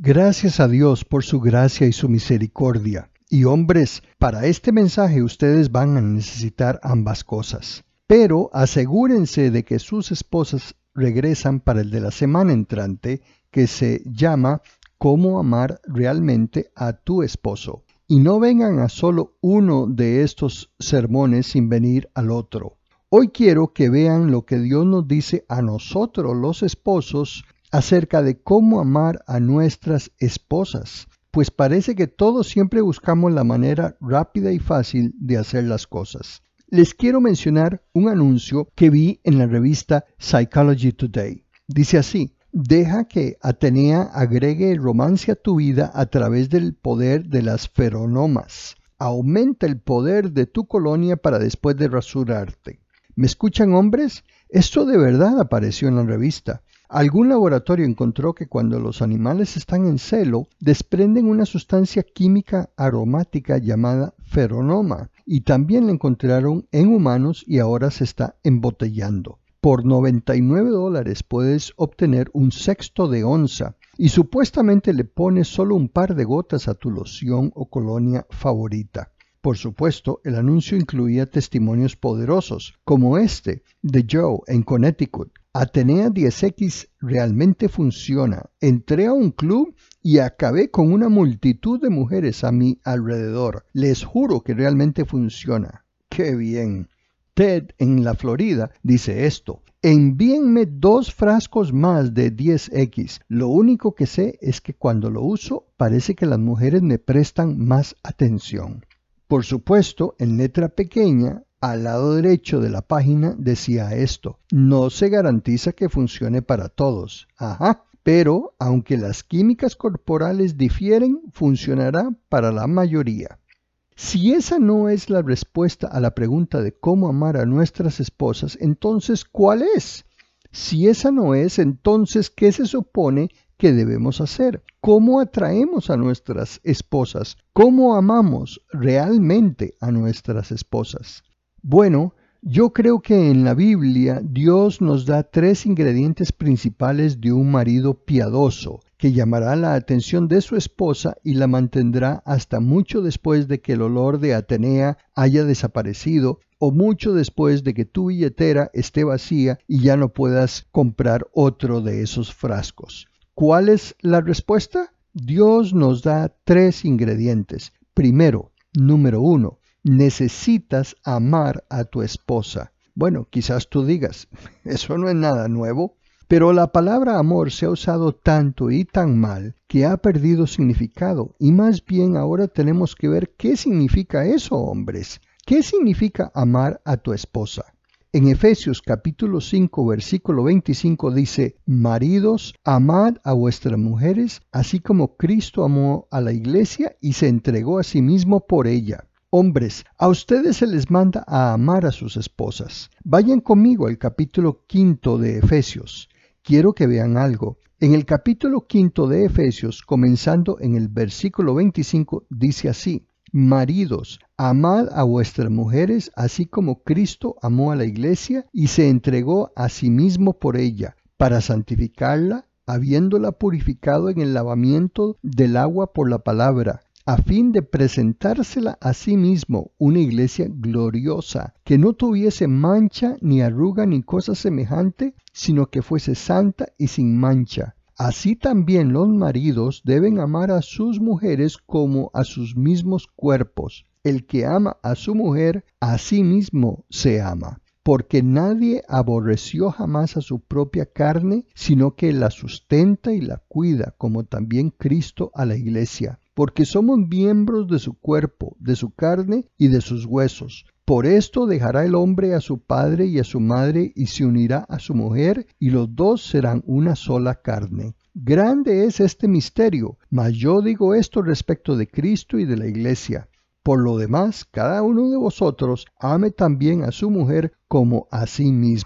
Gracias a Dios por su gracia y su misericordia. Y hombres, para este mensaje ustedes van a necesitar ambas cosas. Pero asegúrense de que sus esposas regresan para el de la semana entrante, que se llama Cómo amar realmente a tu esposo. Y no vengan a solo uno de estos sermones sin venir al otro. Hoy quiero que vean lo que Dios nos dice a nosotros los esposos acerca de cómo amar a nuestras esposas, pues parece que todos siempre buscamos la manera rápida y fácil de hacer las cosas. Les quiero mencionar un anuncio que vi en la revista Psychology Today. Dice así: deja que Atenea agregue el romance a tu vida a través del poder de las feromonas. Aumenta el poder de tu colonia para después de rasurarte. ¿Me escuchan, hombres? Esto de verdad apareció en la revista. Algún laboratorio encontró que cuando los animales están en celo, desprenden una sustancia química aromática llamada feromona, y también la encontraron en humanos y ahora se está embotellando. Por $99 puedes obtener un sexto de onza y supuestamente le pones solo un par de gotas a tu loción o colonia favorita. Por supuesto, el anuncio incluía testimonios poderosos, como este de Joe en Connecticut. Atenea 10X realmente funciona. Entré a un club y acabé con una multitud de mujeres a mi alrededor. Les juro que realmente funciona. ¡Qué bien! Ted en la Florida dice esto: envíenme 2 frascos más de 10X. Lo único que sé es que cuando lo uso parece que las mujeres me prestan más atención. Por supuesto, en letra pequeña, al lado derecho de la página decía esto: no se garantiza que funcione para todos. Pero aunque las químicas corporales difieren, funcionará para la mayoría. Si esa no es la respuesta a la pregunta de cómo amar a nuestras esposas, entonces, ¿cuál es? Si esa no es, entonces, ¿qué se supone que debemos hacer? ¿Cómo atraemos a nuestras esposas? ¿Cómo amamos realmente a nuestras esposas? Bueno, yo creo que en la Biblia Dios nos da 3 ingredientes principales de un marido piadoso, que llamará la atención de su esposa y la mantendrá hasta mucho después de que el olor de Atenea haya desaparecido o mucho después de que tu billetera esté vacía y ya no puedas comprar otro de esos frascos. ¿Cuál es la respuesta? Dios nos da 3 ingredientes. Primero, número 1, necesitas amar a tu esposa. Bueno, quizás tú digas, eso no es nada nuevo. Pero la palabra amor se ha usado tanto y tan mal que ha perdido significado, y más bien ahora tenemos que ver qué significa eso, hombres. ¿Qué significa amar a tu esposa? En Efesios capítulo 5 versículo 25 dice: maridos, amad a vuestras mujeres, así como Cristo amó a la iglesia y se entregó a sí mismo por ella. Hombres, a ustedes se les manda a amar a sus esposas. Vayan conmigo al capítulo 5 de Efesios. Quiero que vean algo. En el capítulo 5 de Efesios, comenzando en el versículo 25, dice así: maridos, amad a vuestras mujeres, así como Cristo amó a la iglesia y se entregó a sí mismo por ella, para santificarla, habiéndola purificado en el lavamiento del agua por la palabra, a fin de presentársela a sí mismo una iglesia gloriosa, que no tuviese mancha, ni arruga, ni cosa semejante, sino que fuese santa y sin mancha. Así también los maridos deben amar a sus mujeres como a sus mismos cuerpos. El que ama a su mujer, a sí mismo se ama. Porque nadie aborreció jamás a su propia carne, sino que la sustenta y la cuida, como también Cristo a la iglesia. Porque somos miembros de su cuerpo, de su carne y de sus huesos. Por esto dejará el hombre a su padre y a su madre, y se unirá a su mujer, y los dos serán una sola carne. Grande es este misterio, mas yo digo esto respecto de Cristo y de la iglesia. Por lo demás, cada uno de vosotros ame también a su mujer como a sí mismo.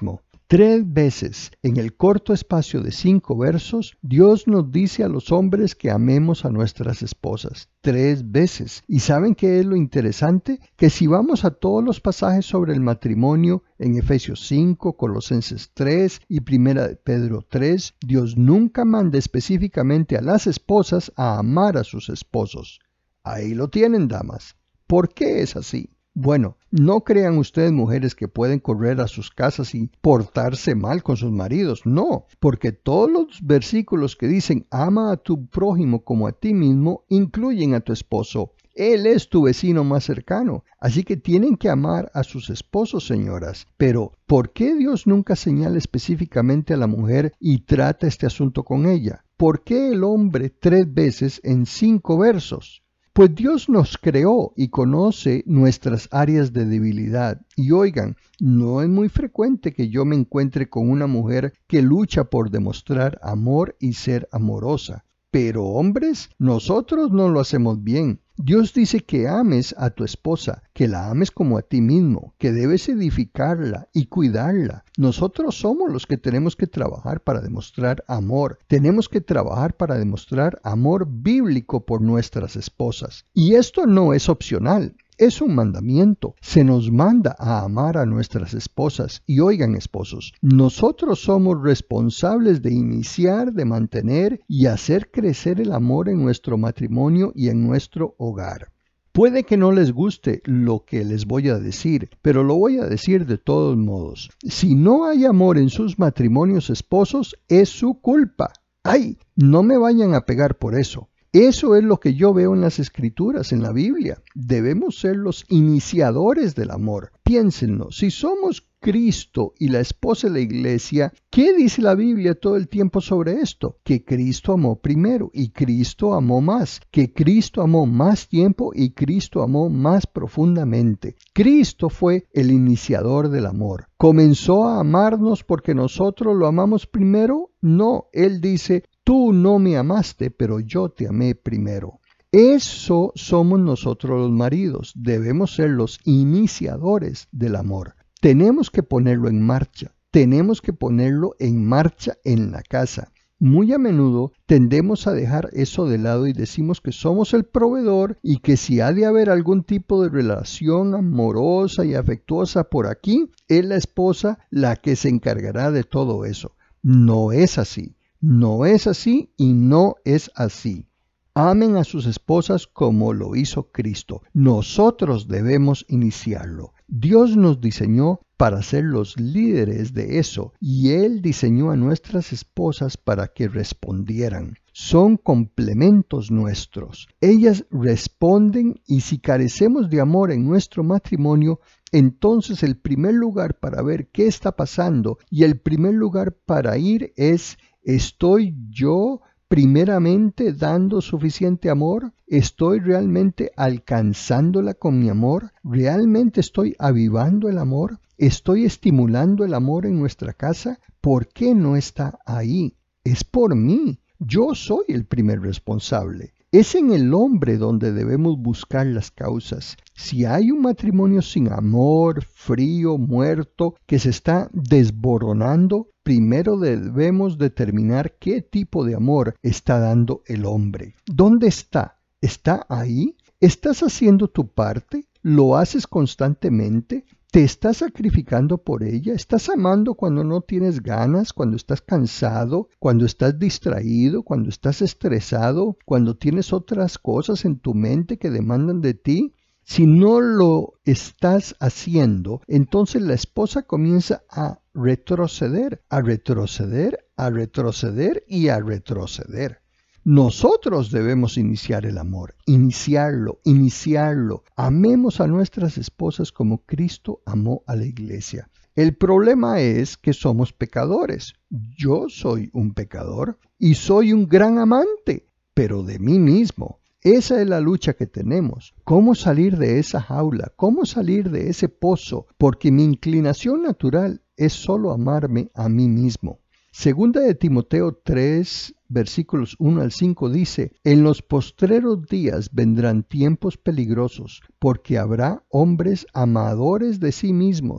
3 veces, en el corto espacio de 5 versos, Dios nos dice a los hombres que amemos a nuestras esposas. 3 veces. ¿Y saben qué es lo interesante? Que si vamos a todos los pasajes sobre el matrimonio, en Efesios 5, Colosenses 3 y 1 de Pedro 3, Dios nunca manda específicamente a las esposas a amar a sus esposos. Ahí lo tienen, damas. ¿Por qué es así? Bueno, no crean ustedes, mujeres, que pueden correr a sus casas y portarse mal con sus maridos. No, porque todos los versículos que dicen ama a tu prójimo como a ti mismo incluyen a tu esposo. Él es tu vecino más cercano, así que tienen que amar a sus esposos, señoras. Pero, ¿por qué Dios nunca señala específicamente a la mujer y trata este asunto con ella? ¿Por qué el hombre 3 veces en 5 versos? Pues Dios nos creó y conoce nuestras áreas de debilidad. Y oigan, no es muy frecuente que yo me encuentre con una mujer que lucha por demostrar amor y ser amorosa. Pero hombres, nosotros no lo hacemos bien. Dios dice que ames a tu esposa, que la ames como a ti mismo, que debes edificarla y cuidarla. Nosotros somos los que tenemos que trabajar para demostrar amor. Tenemos que trabajar para demostrar amor bíblico por nuestras esposas. Y esto no es opcional. Es un mandamiento. Se nos manda a amar a nuestras esposas. Y oigan, esposos, nosotros somos responsables de iniciar, de mantener y hacer crecer el amor en nuestro matrimonio y en nuestro hogar. Puede que no les guste lo que les voy a decir, pero lo voy a decir de todos modos. Si no hay amor en sus matrimonios, esposos, es su culpa. ¡Ay! No me vayan a pegar por eso. Eso es lo que yo veo en las Escrituras, en la Biblia. Debemos ser los iniciadores del amor. Piénsenlo, si somos Cristo y la esposa de la iglesia, ¿qué dice la Biblia todo el tiempo sobre esto? Que Cristo amó primero y Cristo amó más, que Cristo amó más tiempo y Cristo amó más profundamente. Cristo fue el iniciador del amor. ¿Comenzó a amarnos porque nosotros lo amamos primero? No, Él dice, tú no me amaste, pero yo te amé primero. Eso somos nosotros los maridos. Debemos ser los iniciadores del amor. Tenemos que ponerlo en marcha. Tenemos que ponerlo en marcha en la casa. Muy a menudo tendemos a dejar eso de lado y decimos que somos el proveedor y que si ha de haber algún tipo de relación amorosa y afectuosa por aquí, es la esposa la que se encargará de todo eso. No es así. No es así y no es así. Amen a sus esposas como lo hizo Cristo. Nosotros debemos iniciarlo. Dios nos diseñó para ser los líderes de eso y Él diseñó a nuestras esposas para que respondieran. Son complementos nuestros. Ellas responden y si carecemos de amor en nuestro matrimonio, entonces el primer lugar para ver qué está pasando y el primer lugar para ir es: ¿estoy yo primeramente dando suficiente amor? ¿Estoy realmente alcanzándola con mi amor? ¿Realmente estoy avivando el amor? ¿Estoy estimulando el amor en nuestra casa? ¿Por qué no está ahí? Es por mí. Yo soy el primer responsable. Es en el hombre donde debemos buscar las causas. Si hay un matrimonio sin amor, frío, muerto, que se está desboronando, primero debemos determinar qué tipo de amor está dando el hombre. ¿Dónde está? ¿Está ahí? ¿Estás haciendo tu parte? ¿Lo haces constantemente? ¿Te estás sacrificando por ella? ¿Estás amando cuando no tienes ganas, cuando estás cansado, cuando estás distraído, cuando estás estresado, cuando tienes otras cosas en tu mente que demandan de ti? Si no lo estás haciendo, entonces la esposa comienza a retroceder, a retroceder, a retroceder y a retroceder. Nosotros debemos iniciar el amor, iniciarlo. Amemos a nuestras esposas como Cristo amó a la iglesia. El problema es que somos pecadores. Yo soy un pecador y soy un gran amante, pero de mí mismo. Esa es la lucha que tenemos. ¿Cómo salir de esa jaula? ¿Cómo salir de ese pozo? Porque mi inclinación natural es solo amarme a mí mismo. Segunda de Timoteo 3, versículos 1 al 5 dice: en los postreros días vendrán tiempos peligrosos, porque habrá hombres amadores de sí mismos,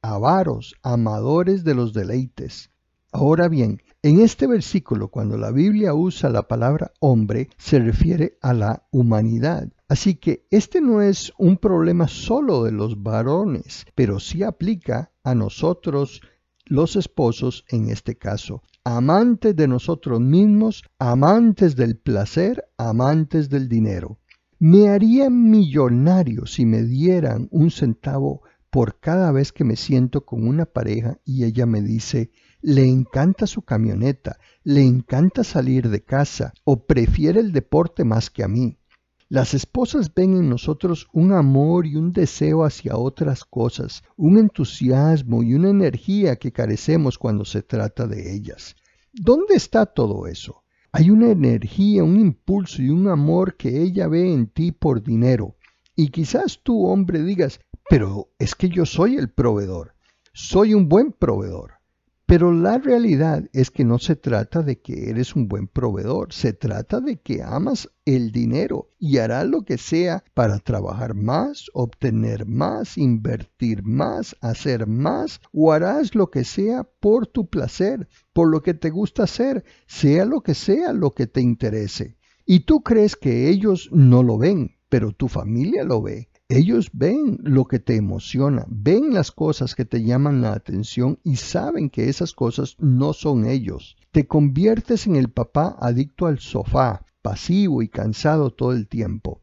avaros, amadores de los deleites. Ahora bien, en este versículo, cuando la Biblia usa la palabra hombre, se refiere a la humanidad. Así que este no es un problema solo de los varones, pero sí aplica a nosotros, los esposos en este caso. Amantes de nosotros mismos, amantes del placer, amantes del dinero. Me haría millonario si me dieran un centavo por cada vez que me siento con una pareja y ella me dice, le encanta su camioneta, le encanta salir de casa o prefiere el deporte más que a mí. Las esposas ven en nosotros un amor y un deseo hacia otras cosas, un entusiasmo y una energía que carecemos cuando se trata de ellas. ¿Dónde está todo eso? Hay una energía, un impulso y un amor que ella ve en ti por dinero. Y quizás tú, hombre, digas, pero es que yo soy el proveedor, soy un buen proveedor. Pero la realidad es que no se trata de que eres un buen proveedor, se trata de que amas el dinero y harás lo que sea para trabajar más, obtener más, invertir más, hacer más, o harás lo que sea por tu placer, por lo que te gusta hacer, sea lo que te interese. Y tú crees que ellos no lo ven, pero tu familia lo ve. Ellos ven lo que te emociona, ven las cosas que te llaman la atención y saben que esas cosas no son ellos. Te conviertes en el papá adicto al sofá, pasivo y cansado todo el tiempo.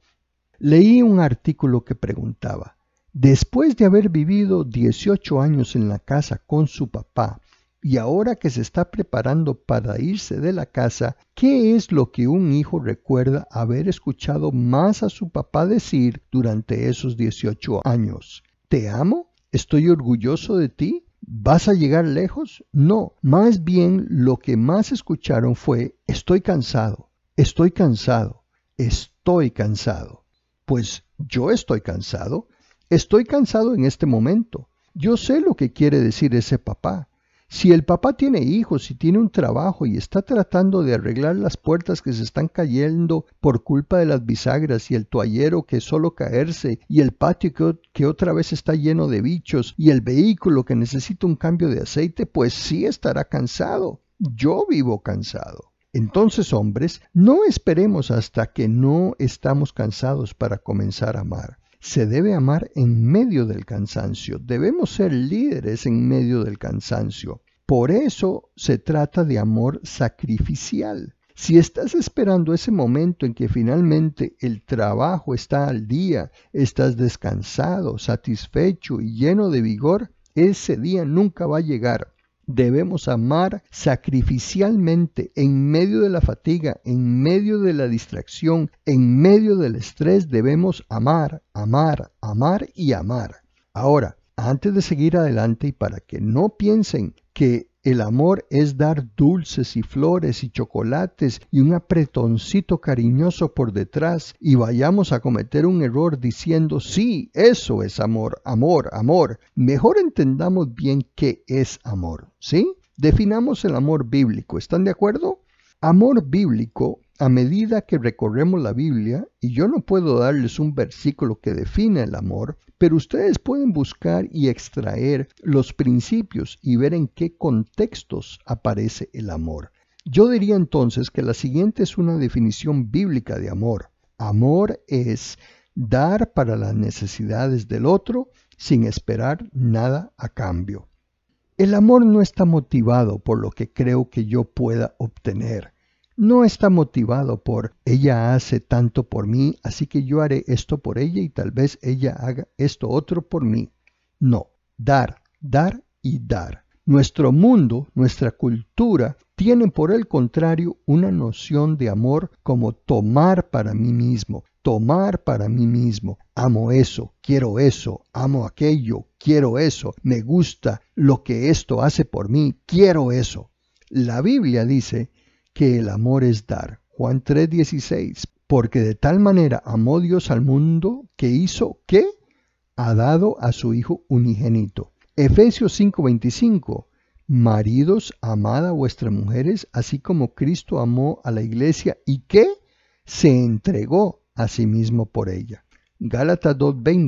Leí un artículo que preguntaba, después de haber vivido 18 años en la casa con su papá, y ahora que se está preparando para irse de la casa, ¿qué es lo que un hijo recuerda haber escuchado más a su papá decir durante esos 18 años? ¿Te amo? ¿Estoy orgulloso de ti? ¿Vas a llegar lejos? No, más bien lo que más escucharon fue, estoy cansado, estoy cansado, estoy cansado. Pues yo estoy cansado en este momento. Yo sé lo que quiere decir ese papá. Si el papá tiene hijos y tiene un trabajo y está tratando de arreglar las puertas que se están cayendo por culpa de las bisagras y el toallero que es solo caerse y el patio que otra vez está lleno de bichos y el vehículo que necesita un cambio de aceite, pues sí estará cansado. Yo vivo cansado. Entonces, hombres, no esperemos hasta que no estamos cansados para comenzar a amar. Se debe amar en medio del cansancio. Debemos ser líderes en medio del cansancio. Por eso se trata de amor sacrificial. Si estás esperando ese momento en que finalmente el trabajo está al día, estás descansado, satisfecho y lleno de vigor, ese día nunca va a llegar. Debemos amar sacrificialmente en medio de la fatiga, en medio de la distracción, en medio del estrés. Debemos amar, amar, amar y amar. Ahora, antes de seguir adelante y para que no piensen que el amor es dar dulces y flores y chocolates y un apretoncito cariñoso por detrás y vayamos a cometer un error diciendo, sí, eso es amor, amor, amor. Mejor entendamos bien qué es amor, ¿sí? Definamos el amor bíblico, ¿están de acuerdo? Amor bíblico, a medida que recorremos la Biblia, y yo no puedo darles un versículo que define el amor, pero ustedes pueden buscar y extraer los principios y ver en qué contextos aparece el amor. Yo diría entonces que la siguiente es una definición bíblica de amor. Amor es dar para las necesidades del otro sin esperar nada a cambio. El amor no está motivado por lo que creo que yo pueda obtener. No está motivado por ella hace tanto por mí, así que yo haré esto por ella y tal vez ella haga esto otro por mí. No, dar, dar y dar. Nuestro mundo, nuestra cultura, tienen por el contrario una noción de amor como tomar para mí mismo, tomar para mí mismo. Amo eso, quiero eso, amo aquello, quiero eso, me gusta lo que esto hace por mí, quiero eso. La Biblia dice que el amor es dar. Juan 3:16, porque de tal manera amó Dios al mundo que hizo que ha dado a su Hijo unigénito. Efesios 5:25, maridos, amad a vuestras mujeres, así como Cristo amó a la iglesia y que se entregó a sí mismo por ella. Gálatas 2:20,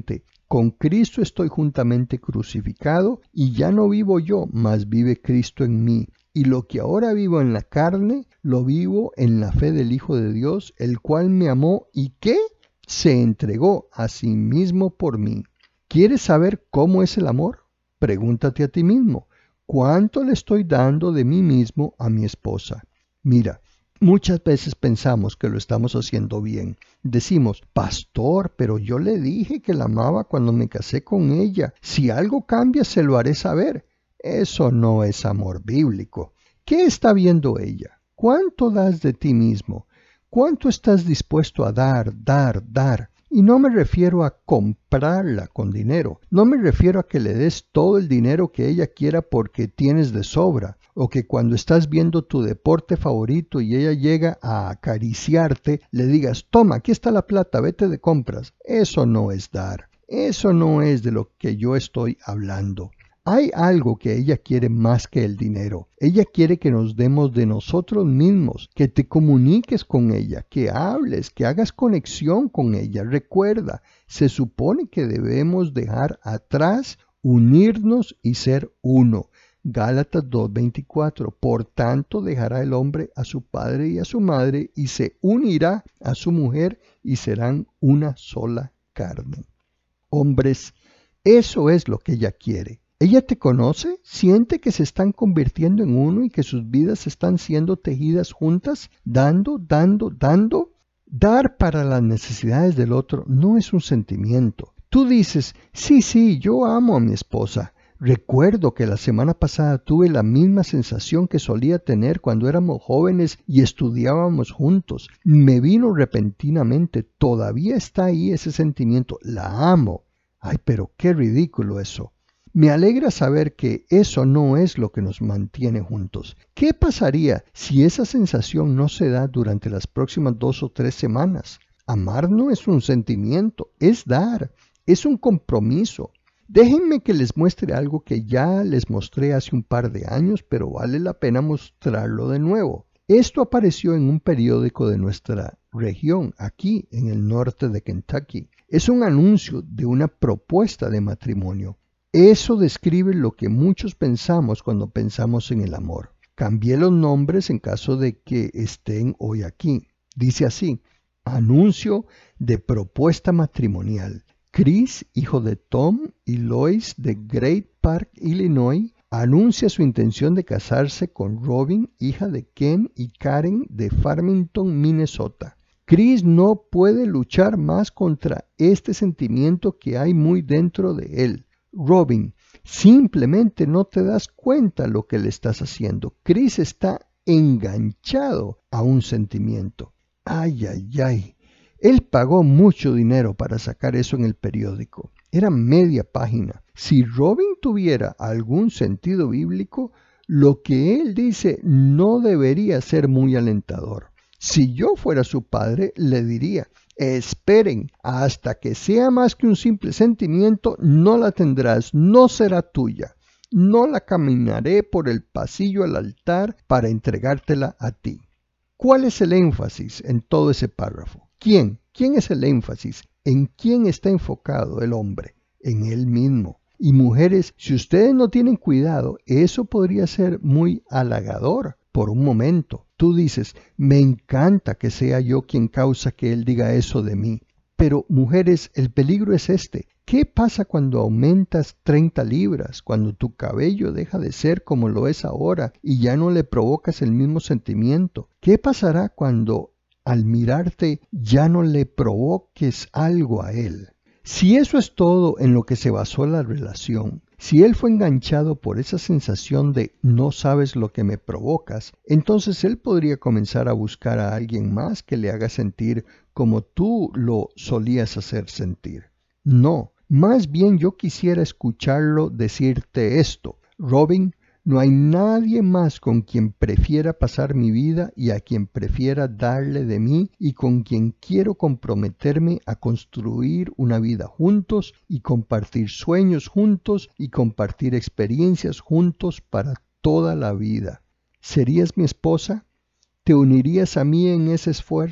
Con Cristo estoy juntamente crucificado, y ya no vivo yo, mas vive Cristo en mí. Y lo que ahora vivo en la carne, lo vivo en la fe del Hijo de Dios, el cual me amó y que se entregó a sí mismo por mí. ¿Quieres saber cómo es el amor? Pregúntate a ti mismo, ¿cuánto le estoy dando de mí mismo a mi esposa? Mira, muchas veces pensamos que lo estamos haciendo bien. Decimos, pastor, pero yo le dije que la amaba cuando me casé con ella. Si algo cambia, se lo haré saber. Eso no es amor bíblico. ¿Qué está viendo ella? ¿Cuánto das de ti mismo? ¿Cuánto estás dispuesto a dar, dar? Y no me refiero a comprarla con dinero. No me refiero a que le des todo el dinero que ella quiera porque tienes de sobra. O que cuando estás viendo tu deporte favorito y ella llega a acariciarte, le digas, toma, aquí está la plata, vete de compras. Eso no es dar. Eso no es de lo que yo estoy hablando. Hay algo que ella quiere más que el dinero. Ella quiere que nos demos de nosotros mismos, que te comuniques con ella, que hables, que hagas conexión con ella. Recuerda, se supone que debemos dejar atrás, unirnos y ser uno. Gálatas 2:24. Por tanto, dejará el hombre a su padre y a su madre y se unirá a su mujer y serán una sola carne. Hombres, eso es lo que ella quiere. ¿Ella te conoce? ¿Siente que se están convirtiendo en uno y que sus vidas están siendo tejidas juntas? Dando. Dar para las necesidades del otro no es un sentimiento. Tú dices, sí, yo amo a mi esposa. Recuerdo que la semana pasada tuve la misma sensación que solía tener cuando éramos jóvenes y estudiábamos juntos. Me vino repentinamente. Todavía está ahí ese sentimiento. La amo. Ay, pero qué ridículo eso. Me alegra saber que eso no es lo que nos mantiene juntos. ¿Qué pasaría si esa sensación no se da durante las próximas 2 o 3 semanas? Amar no es un sentimiento, es dar, es un compromiso. Déjenme que les muestre algo que ya les mostré hace un par de años, pero vale la pena mostrarlo de nuevo. Esto apareció en un periódico de nuestra región, aquí en el norte de Kentucky. Es un anuncio de una propuesta de matrimonio. Eso describe lo que muchos pensamos cuando pensamos en el amor. Cambié los nombres en caso de que estén hoy aquí. Dice así, anuncio de propuesta matrimonial. Chris, hijo de Tom y Lois de Great Park, Illinois, anuncia su intención de casarse con Robin, hija de Ken y Karen de Farmington, Minnesota. Chris no puede luchar más contra este sentimiento que hay muy dentro de él. Robin, simplemente no te das cuenta lo que le estás haciendo. Chris está enganchado a un sentimiento. Ay. Él pagó mucho dinero para sacar eso en el periódico. Era media página. Si Robin tuviera algún sentido bíblico, lo que él dice no debería ser muy alentador. Si yo fuera su padre, le diría, esperen, hasta que sea más que un simple sentimiento, no la tendrás, no será tuya. No la caminaré por el pasillo al altar para entregártela a ti. ¿Cuál es el énfasis en todo ese párrafo? ¿Quién? ¿Quién es el énfasis? ¿En quién está enfocado el hombre? En él mismo. Y mujeres, si ustedes no tienen cuidado, eso podría ser muy halagador por un momento. Tú dices, me encanta que sea yo quien causa que él diga eso de mí. Pero mujeres, el peligro es este. ¿Qué pasa cuando aumentas 30 libras? Cuando tu cabello deja de ser como lo es ahora y ya no le provocas el mismo sentimiento. ¿Qué pasará cuando al mirarte ya no le provoques algo a él? Si eso es todo en lo que se basó la relación, si él fue enganchado por esa sensación de no sabes lo que me provocas, entonces él podría comenzar a buscar a alguien más que le haga sentir como tú lo solías hacer sentir. No, más bien yo quisiera escucharlo decirte esto. Robin, no hay nadie más con quien prefiera pasar mi vida y a quien prefiera darle de mí y con quien quiero comprometerme a construir una vida juntos y compartir sueños juntos y compartir experiencias juntos para toda la vida. ¿Serías mi esposa? ¿Te unirías a mí en ese esfuerzo?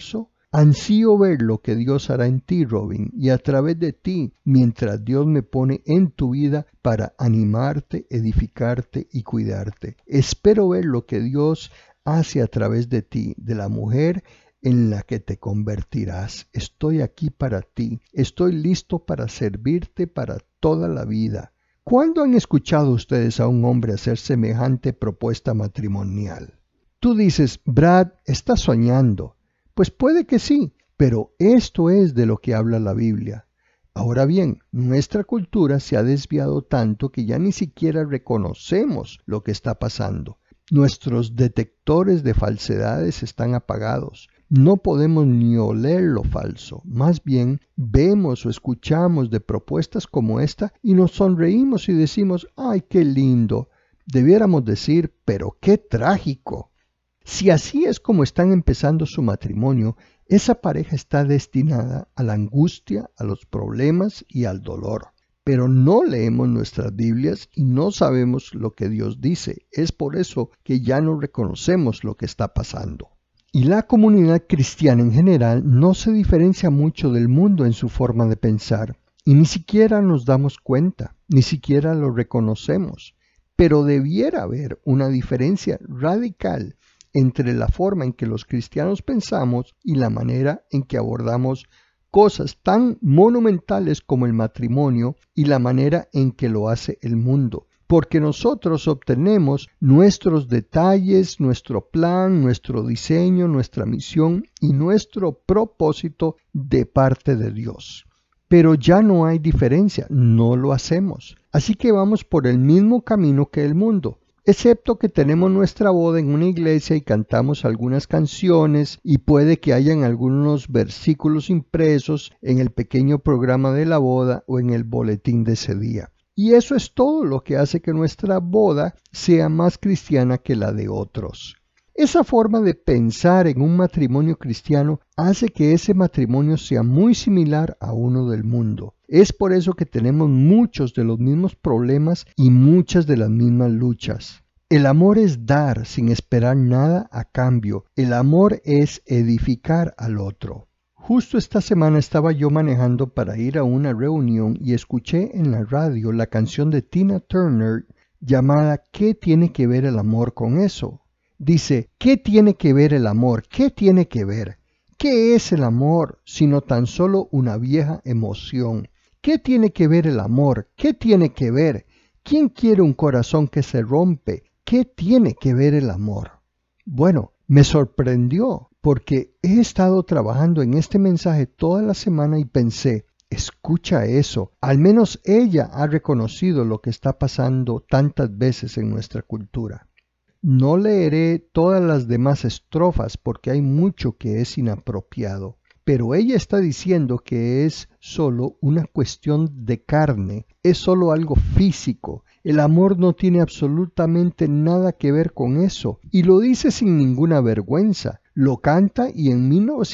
Ansío ver lo que Dios hará en ti, Robin, y a través de ti, mientras Dios me pone en tu vida para animarte, edificarte y cuidarte. Espero ver lo que Dios hace a través de ti, de la mujer en la que te convertirás. Estoy aquí para ti. Estoy listo para servirte para toda la vida. ¿Cuándo han escuchado ustedes a un hombre hacer semejante propuesta matrimonial? Tú dices, Brad, estás soñando. Pues puede que sí, pero esto es de lo que habla la Biblia. Ahora bien, nuestra cultura se ha desviado tanto que ya ni siquiera reconocemos lo que está pasando. Nuestros detectores de falsedades están apagados. No podemos ni oler lo falso. Más bien, vemos o escuchamos de propuestas como esta y nos sonreímos y decimos, ¡ay, qué lindo! Debiéramos decir, pero qué trágico. Si así es como están empezando su matrimonio, esa pareja está destinada a la angustia, a los problemas y al dolor. Pero no leemos nuestras Biblias y no sabemos lo que Dios dice. Es por eso que ya no reconocemos lo que está pasando. Y la comunidad cristiana en general no se diferencia mucho del mundo en su forma de pensar. Y ni siquiera nos damos cuenta, ni siquiera lo reconocemos. Pero debiera haber una diferencia radical entre la forma en que los cristianos pensamos y la manera en que abordamos cosas tan monumentales como el matrimonio y la manera en que lo hace el mundo. Porque nosotros obtenemos nuestros detalles, nuestro plan, nuestro diseño, nuestra misión y nuestro propósito de parte de Dios. Pero ya no hay diferencia, no lo hacemos. Así que vamos por el mismo camino que el mundo. Excepto que tenemos nuestra boda en una iglesia y cantamos algunas canciones y puede que hayan algunos versículos impresos en el pequeño programa de la boda o en el boletín de ese día. Y eso es todo lo que hace que nuestra boda sea más cristiana que la de otros. Esa forma de pensar en un matrimonio cristiano hace que ese matrimonio sea muy similar a uno del mundo. Es por eso que tenemos muchos de los mismos problemas y muchas de las mismas luchas. El amor es dar sin esperar nada a cambio. El amor es edificar al otro. Justo esta semana estaba yo manejando para ir a una reunión y escuché en la radio la canción de Tina Turner llamada ¿Qué tiene que ver el amor con eso? Dice, ¿qué tiene que ver el amor? ¿Qué tiene que ver? ¿Qué es el amor sino tan solo una vieja emoción? ¿Qué tiene que ver el amor? ¿Qué tiene que ver? ¿Quién quiere un corazón que se rompe? ¿Qué tiene que ver el amor? Bueno, me sorprendió porque he estado trabajando en este mensaje toda la semana y pensé, escucha eso, al menos ella ha reconocido lo que está pasando tantas veces en nuestra cultura. No leeré todas las demás estrofas porque hay mucho que es inapropiado, pero ella está diciendo que es solo una cuestión de carne, es solo algo físico. El amor no tiene absolutamente nada que ver con eso, y lo dice sin ninguna vergüenza. Lo canta y en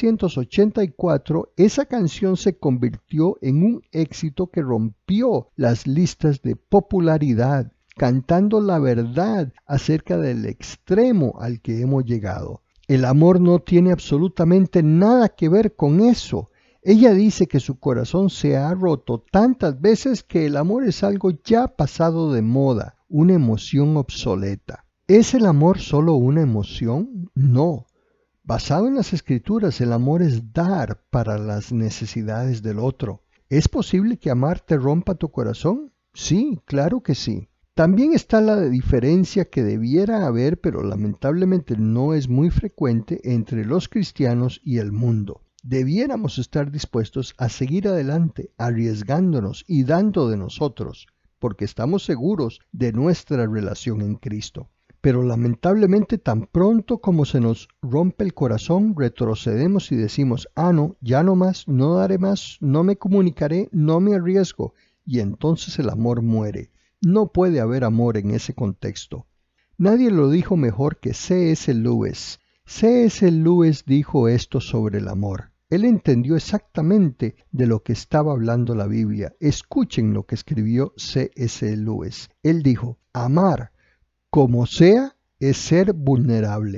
1984 esa canción se convirtió en un éxito que rompió las listas de popularidad, cantando la verdad acerca del extremo al que hemos llegado. El amor no tiene absolutamente nada que ver con eso. Ella dice que su corazón se ha roto tantas veces que el amor es algo ya pasado de moda, una emoción obsoleta. ¿Es el amor solo una emoción? No. Basado en las Escrituras, el amor es dar para las necesidades del otro. ¿Es posible que amar te rompa tu corazón? Sí, claro que sí. También está la diferencia que debiera haber, pero lamentablemente no es muy frecuente, entre los cristianos y el mundo. Debiéramos estar dispuestos a seguir adelante, arriesgándonos y dando de nosotros, porque estamos seguros de nuestra relación en Cristo. Pero lamentablemente tan pronto como se nos rompe el corazón, retrocedemos y decimos, no, ya no más, no daré más, no me comunicaré, no me arriesgo, y entonces el amor muere. No puede haber amor en ese contexto. Nadie lo dijo mejor que C.S. Lewis. C.S. Lewis dijo esto sobre el amor. Él entendió exactamente de lo que estaba hablando la Biblia. Escuchen lo que escribió C.S. Lewis. Él dijo, amar, como sea, es ser vulnerable.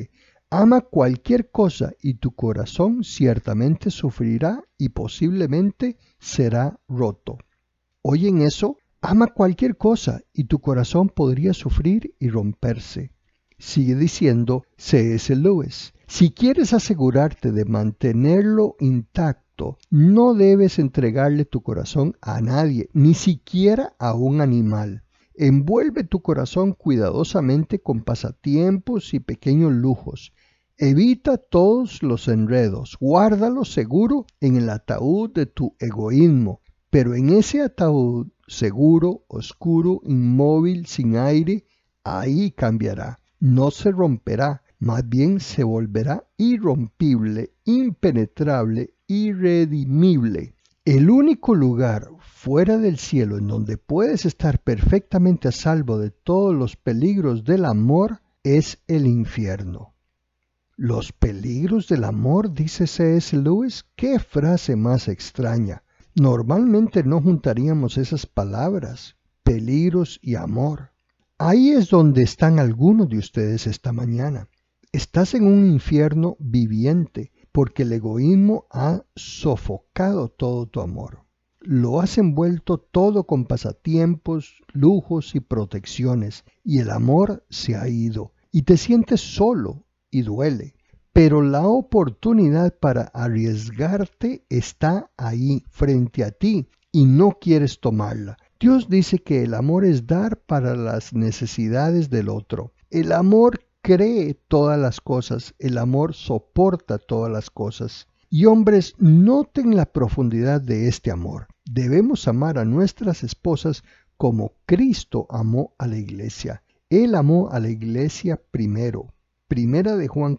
Ama cualquier cosa y tu corazón ciertamente sufrirá y posiblemente será roto. ¿Oyen eso? Ama cualquier cosa y tu corazón podría sufrir y romperse. Sigue diciendo C.S. Lewis. Si quieres asegurarte de mantenerlo intacto, no debes entregarle tu corazón a nadie, ni siquiera a un animal. Envuelve tu corazón cuidadosamente con pasatiempos y pequeños lujos. Evita todos los enredos, guárdalo seguro en el ataúd de tu egoísmo, pero en ese ataúd seguro, oscuro, inmóvil, sin aire, ahí cambiará. No se romperá, más bien se volverá irrompible, impenetrable, irredimible. El único lugar fuera del cielo en donde puedes estar perfectamente a salvo de todos los peligros del amor es el infierno. Los peligros del amor, dice C.S. Lewis. ¡Qué frase más extraña! Normalmente no juntaríamos esas palabras, peligros y amor. Ahí es donde están algunos de ustedes esta mañana. Estás en un infierno viviente porque el egoísmo ha sofocado todo tu amor. Lo has envuelto todo con pasatiempos, lujos y protecciones, y el amor se ha ido, y te sientes solo y duele. Pero la oportunidad para arriesgarte está ahí, frente a ti, y no quieres tomarla. Dios dice que el amor es dar para las necesidades del otro. El amor cree todas las cosas, el amor soporta todas las cosas. Y hombres, noten la profundidad de este amor. Debemos amar a nuestras esposas como Cristo amó a la iglesia. Él amó a la iglesia primero. Primera de Juan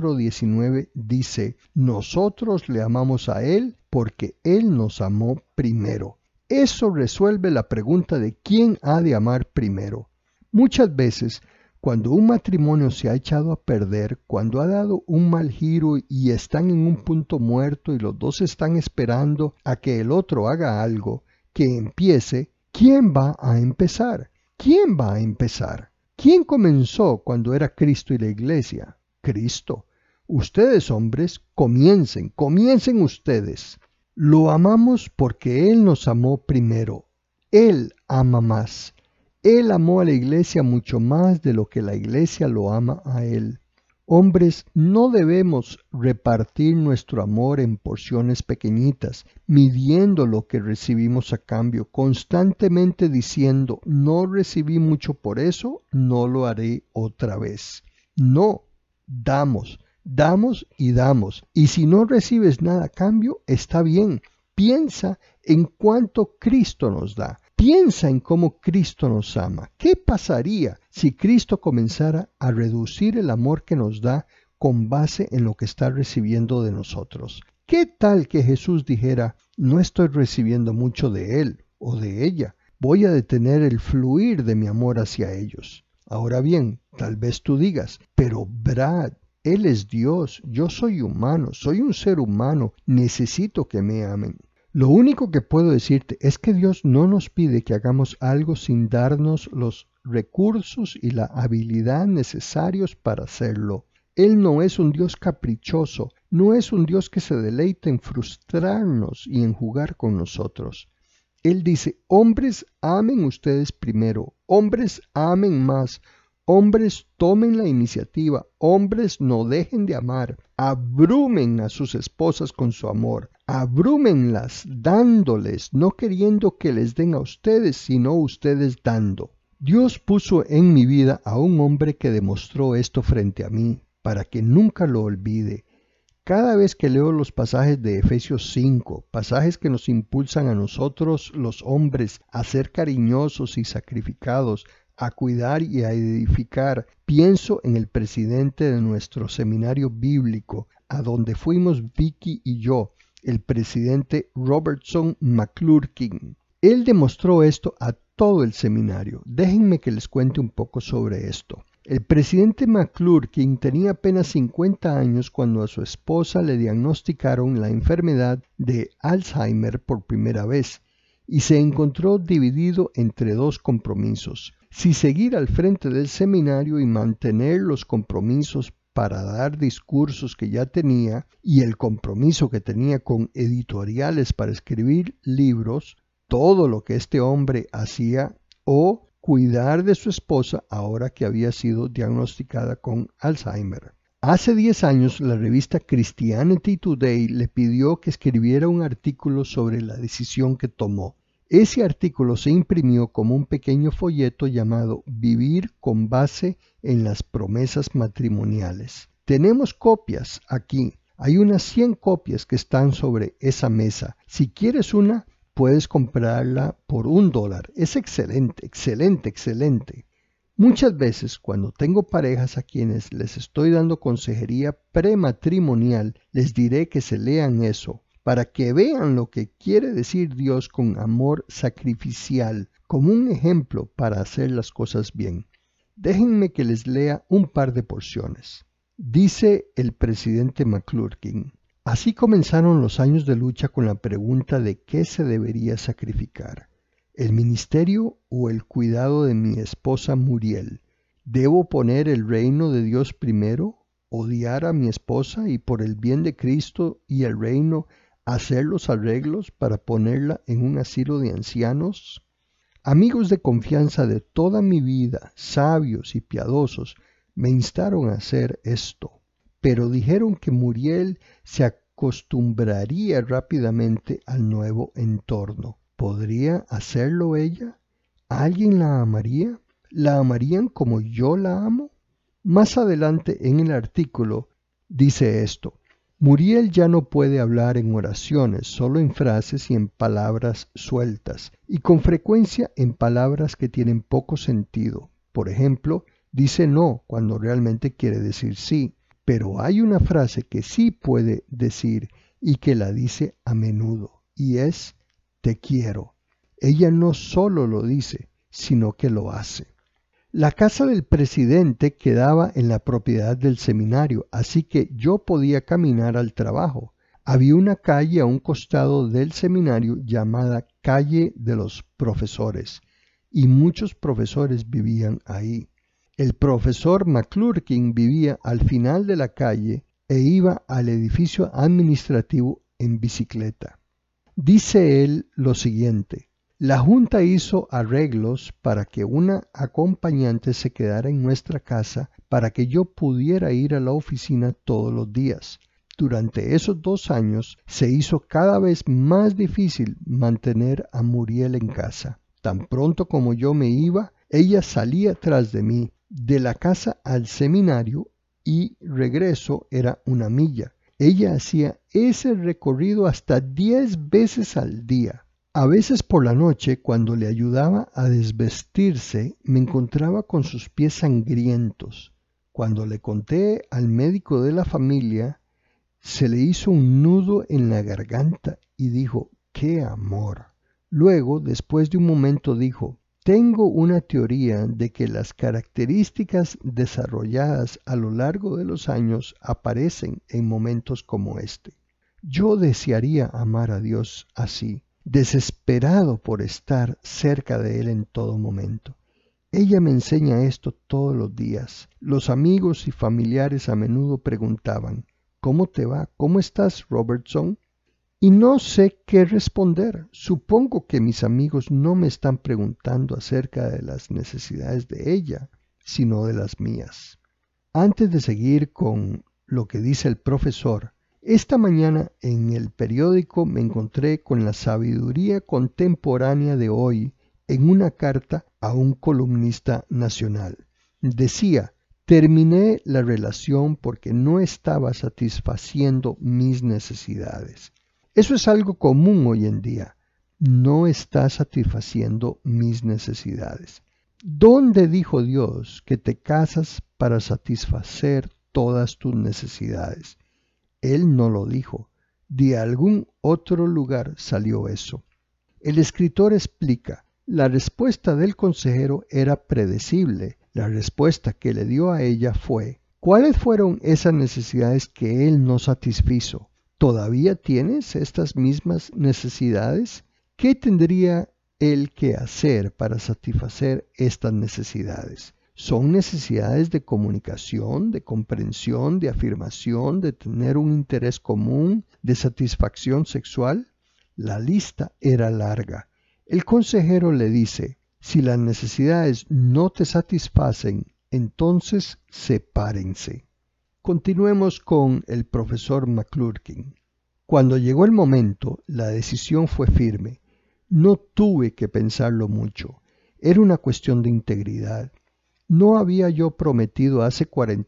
4:19 dice, nosotros le amamos a Él porque Él nos amó primero. Eso resuelve la pregunta de quién ha de amar primero. Muchas veces, cuando un matrimonio se ha echado a perder, cuando ha dado un mal giro y están en un punto muerto y los dos están esperando a que el otro haga algo, que empiece, ¿quién va a empezar? ¿Quién va a empezar? ¿Quién comenzó cuando era Cristo y la iglesia? Cristo. Ustedes, hombres, comiencen ustedes. Lo amamos porque Él nos amó primero. Él ama más. Él amó a la iglesia mucho más de lo que la iglesia lo ama a Él. Hombres, no debemos repartir nuestro amor en porciones pequeñitas, midiendo lo que recibimos a cambio, constantemente diciendo, no recibí mucho por eso, no lo haré otra vez. No, damos y damos. Y si no recibes nada a cambio, está bien. Piensa en cuánto Cristo nos da. Piensa en cómo Cristo nos ama. ¿Qué pasaría si Cristo comenzara a reducir el amor que nos da con base en lo que está recibiendo de nosotros? ¿Qué tal que Jesús dijera, no estoy recibiendo mucho de Él o de ella? Voy a detener el fluir de mi amor hacia ellos. Ahora bien, tal vez tú digas, pero Brad, Él es Dios, yo soy humano, soy un ser humano, necesito que me amen. Lo único que puedo decirte es que Dios no nos pide que hagamos algo sin darnos los recursos y la habilidad necesarios para hacerlo. Él no es un Dios caprichoso, no es un Dios que se deleita en frustrarnos y en jugar con nosotros. Él dice, hombres, amen ustedes primero, hombres, amen más, hombres, tomen la iniciativa, hombres, no dejen de amar, abrumen a sus esposas con su amor, abrúmenlas dándoles, no queriendo que les den a ustedes, sino ustedes dando. Dios puso en mi vida a un hombre que demostró esto frente a mí, para que nunca lo olvide. Cada vez que leo los pasajes de Efesios 5, pasajes que nos impulsan a nosotros los hombres a ser cariñosos y sacrificados, a cuidar y a edificar, pienso en el presidente de nuestro seminario bíblico, a donde fuimos Vicky y yo, el presidente Robertson McClurkin. Él demostró esto a todo el seminario. Déjenme que les cuente un poco sobre esto. El presidente McClurkin tenía apenas 50 años cuando a su esposa le diagnosticaron la enfermedad de Alzheimer por primera vez y se encontró dividido entre dos compromisos: si seguir al frente del seminario y mantener los compromisos para dar discursos que ya tenía y el compromiso que tenía con editoriales para escribir libros, todo lo que este hombre hacía, o cuidar de su esposa ahora que había sido diagnosticada con Alzheimer. Hace 10 años, la revista Christianity Today le pidió que escribiera un artículo sobre la decisión que tomó. Ese artículo se imprimió como un pequeño folleto llamado Vivir con base en las promesas matrimoniales. Tenemos copias aquí. Hay unas 100 copias que están sobre esa mesa. Si quieres una, puedes comprarla por $1. Es excelente, excelente, excelente. Muchas veces cuando tengo parejas a quienes les estoy dando consejería prematrimonial, les diré que se lean eso, para que vean lo que quiere decir Dios con amor sacrificial, como un ejemplo para hacer las cosas bien. Déjenme que les lea un par de porciones. Dice el presidente McClurkin: así comenzaron los años de lucha con la pregunta de qué se debería sacrificar. ¿El ministerio o el cuidado de mi esposa Muriel? ¿Debo poner el reino de Dios primero, odiar a mi esposa y por el bien de Cristo y el reino hacer los arreglos para ponerla en un asilo de ancianos? Amigos de confianza de toda mi vida, sabios y piadosos, me instaron a hacer esto, pero dijeron que Muriel se acostumbraría rápidamente al nuevo entorno. ¿Podría hacerlo ella? ¿Alguien la amaría? ¿La amarían como yo la amo? Más adelante en el artículo dice esto: Muriel ya no puede hablar en oraciones, solo en frases y en palabras sueltas, y con frecuencia en palabras que tienen poco sentido. Por ejemplo, dice no cuando realmente quiere decir sí, pero hay una frase que sí puede decir y que la dice a menudo, y es te quiero. Ella no solo lo dice, sino que lo hace. La casa del presidente quedaba en la propiedad del seminario, así que yo podía caminar al trabajo. Había una calle a un costado del seminario llamada Calle de los Profesores, y muchos profesores vivían ahí. El profesor McClurkin vivía al final de la calle e iba al edificio administrativo en bicicleta. Dice él lo siguiente: la Junta hizo arreglos para que una acompañante se quedara en nuestra casa para que yo pudiera ir a la oficina todos los días. Durante esos 2 años se hizo cada vez más difícil mantener a Muriel en casa. Tan pronto como yo me iba, ella salía tras de mí. De la casa al seminario y regreso era 1 milla. Ella hacía ese recorrido hasta 10 veces al día. A veces por la noche, cuando le ayudaba a desvestirse, me encontraba con sus pies sangrientos. Cuando le conté al médico de la familia, se le hizo un nudo en la garganta y dijo: ¡qué amor! Luego, después de un momento, dijo: tengo una teoría de que las características desarrolladas a lo largo de los años aparecen en momentos como este. Yo desearía amar a Dios así, desesperado por estar cerca de Él en todo momento. Ella me enseña esto todos los días. Los amigos y familiares a menudo preguntaban: ¿cómo te va? ¿Cómo estás, Robertson? Y no sé qué responder. Supongo que mis amigos no me están preguntando acerca de las necesidades de ella, sino de las mías. Antes de seguir con lo que dice el profesor, esta mañana en el periódico me encontré con la sabiduría contemporánea de hoy en una carta a un columnista nacional. Decía: terminé la relación porque no estaba satisfaciendo mis necesidades. Eso es algo común hoy en día. No está satisfaciendo mis necesidades. ¿Dónde dijo Dios que te casas para satisfacer todas tus necesidades? Él no lo dijo. De algún otro lugar salió eso. El escritor explica: la respuesta del consejero era predecible. La respuesta que le dio a ella fue: ¿cuáles fueron esas necesidades que él no satisfizo? ¿Todavía tienes estas mismas necesidades? ¿Qué tendría él que hacer para satisfacer estas necesidades? Son necesidades de comunicación, de comprensión, de afirmación, de tener un interés común, de satisfacción sexual. La lista era larga. El consejero le dice, si las necesidades no te satisfacen, entonces sepárense. Continuemos con el profesor McClurkin. Cuando llegó el momento, la decisión fue firme. No tuve que pensarlo mucho. Era una cuestión de integridad. ¿No había yo prometido hace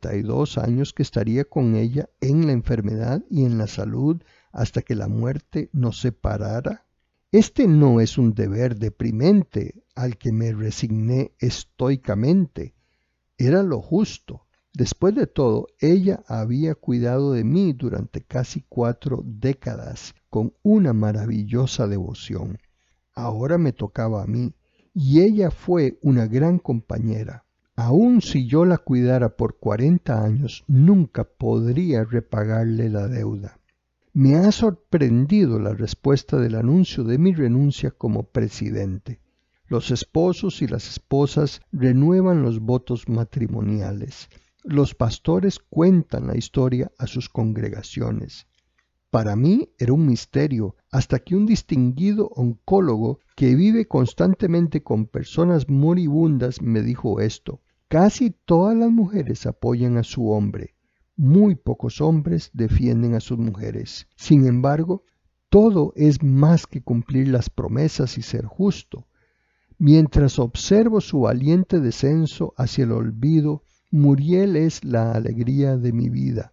42 años que estaría con ella en la enfermedad y en la salud hasta que la muerte nos separara? Este no es un deber deprimente al que me resigné estoicamente. Era lo justo. Después de todo, ella había cuidado de mí durante casi 4 décadas con una maravillosa devoción. Ahora me tocaba a mí, y ella fue una gran compañera. Aun si yo la cuidara por 40 años, nunca podría repagarle la deuda. Me ha sorprendido la respuesta del anuncio de mi renuncia como presidente. Los esposos y las esposas renuevan los votos matrimoniales. Los pastores cuentan la historia a sus congregaciones. Para mí era un misterio hasta que un distinguido oncólogo que vive constantemente con personas moribundas me dijo esto. Casi todas las mujeres apoyan a su hombre. Muy pocos hombres defienden a sus mujeres. Sin embargo, todo es más que cumplir las promesas y ser justo. Mientras observo su valiente descenso hacia el olvido, Muriel es la alegría de mi vida.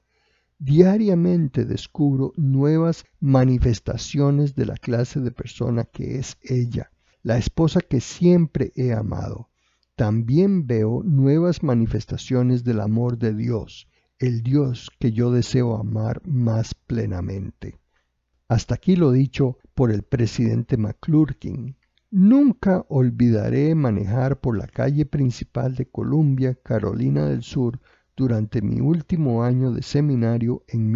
Diariamente descubro nuevas manifestaciones de la clase de persona que es ella, la esposa que siempre he amado. También veo nuevas manifestaciones del amor de Dios, el Dios que yo deseo amar más plenamente. Hasta aquí lo dicho por el presidente McClurkin. Nunca olvidaré manejar por la calle principal de Columbia, Carolina del Sur, durante mi último año de seminario en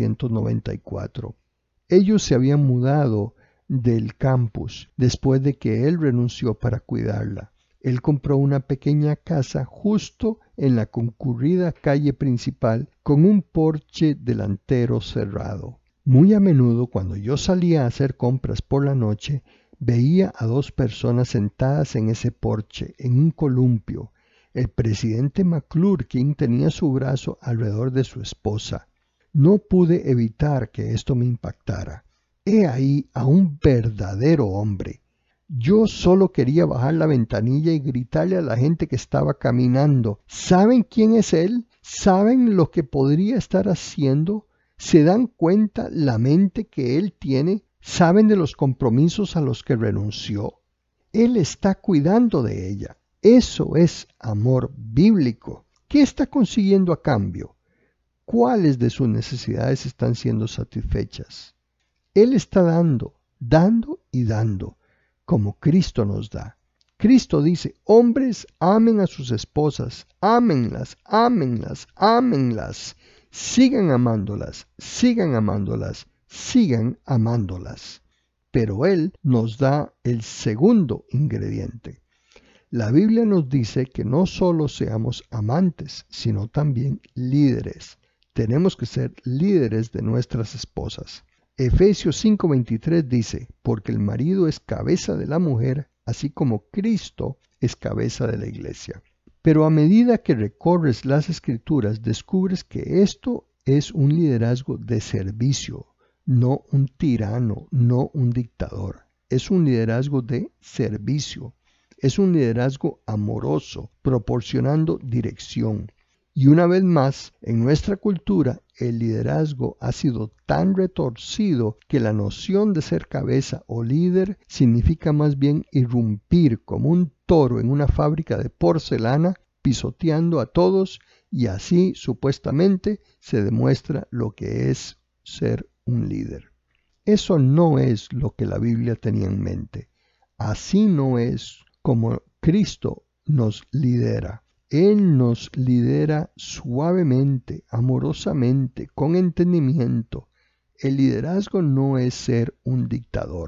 1994. Ellos se habían mudado del campus después de que él renunció para cuidarla. Él compró una pequeña casa justo en la concurrida calle principal con un porche delantero cerrado. Muy a menudo cuando yo salía a hacer compras por la noche, veía a 2 personas sentadas en ese porche, en un columpio. El presidente McClurkin tenía su brazo alrededor de su esposa. No pude evitar que esto me impactara. He ahí a un verdadero hombre. Yo solo quería bajar la ventanilla y gritarle a la gente que estaba caminando. ¿Saben quién es él? ¿Saben lo que podría estar haciendo? ¿Se dan cuenta la mente que él tiene? ¿Saben de los compromisos a los que renunció? Él está cuidando de ella. Eso es amor bíblico. ¿Qué está consiguiendo a cambio? ¿Cuáles de sus necesidades están siendo satisfechas? Él está dando, dando y dando, como Cristo nos da. Cristo dice, hombres, amen a sus esposas, ámenlas, ámenlas, ámenlas, sigan amándolas, sigan amándolas, sigan amándolas. Pero Él nos da el segundo ingrediente. La Biblia nos dice que no solo seamos amantes, sino también líderes. Tenemos que ser líderes de nuestras esposas. Efesios 5:23 dice, porque el marido es cabeza de la mujer, así como Cristo es cabeza de la iglesia. Pero a medida que recorres las Escrituras, descubres que esto es un liderazgo de servicio, no un tirano, no un dictador. Es un liderazgo de servicio. Es un liderazgo amoroso, proporcionando dirección. Y una vez más, en nuestra cultura, el liderazgo ha sido tan retorcido que la noción de ser cabeza o líder significa más bien irrumpir como un toro en una fábrica de porcelana, pisoteando a todos, y así supuestamente se demuestra lo que es ser un líder. Eso no es lo que la Biblia tenía en mente. Así no es como Cristo nos lidera. Él nos lidera suavemente, amorosamente, con entendimiento. El liderazgo no es ser un dictador.